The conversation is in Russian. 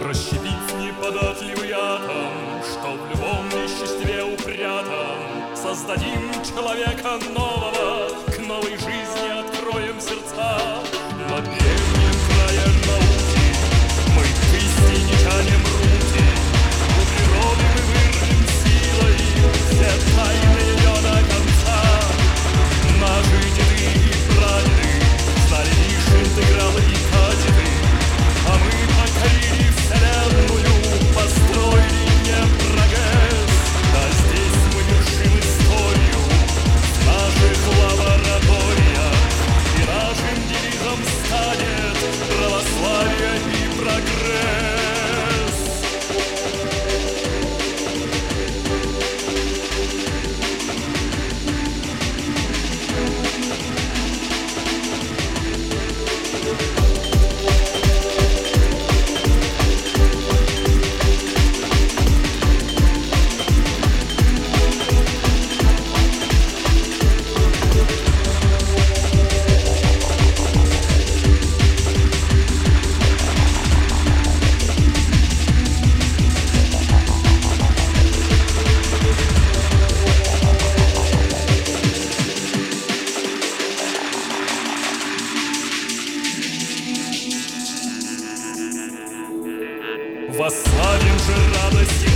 Расщепить неподатливый атом, что в любом веществе упрятан. Создадим человека нового, к новой жизни откроем сердца. Напевнем края науки, мы к истине тянем руки. У природы мы вырвем силой все тайны ее до конца. Наши деды и прадеды знали лишь интегралы и катеты, а мы покорили вселенную, построили не прогресс. Да здесь мы вершим историю в наших лабораториях, и нашим девизом станет православие и прогресс. Восславим же радость и